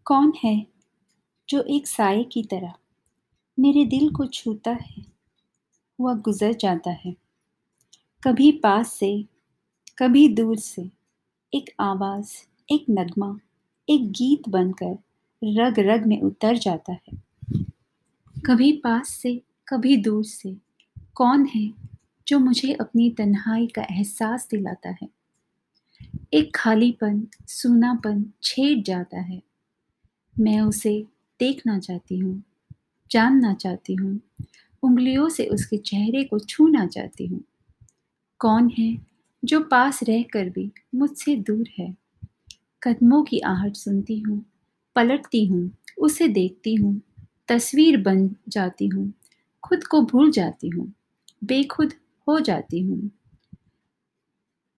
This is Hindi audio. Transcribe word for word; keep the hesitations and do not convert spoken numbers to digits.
कौन है जो एक साए की तरह मेरे दिल को छूता है, वह गुजर जाता है। कभी पास से, कभी दूर से, एक आवाज़, एक नगमा, एक गीत बनकर रग रग में उतर जाता है। कभी पास से, कभी दूर से, कौन है जो मुझे अपनी तन्हाई का एहसास दिलाता है। एक खालीपन, सूनापन छेड़ जाता है। मैं उसे देखना चाहती हूँ, जानना चाहती हूँ, उंगलियों से उसके चेहरे को छूना चाहती हूँ। कौन है जो पास रहकर भी मुझसे दूर है। कदमों की आहट सुनती हूँ, पलटती हूँ, उसे देखती हूँ, तस्वीर बन जाती हूँ, खुद को भूल जाती हूँ, बेखुद हो जाती हूँ।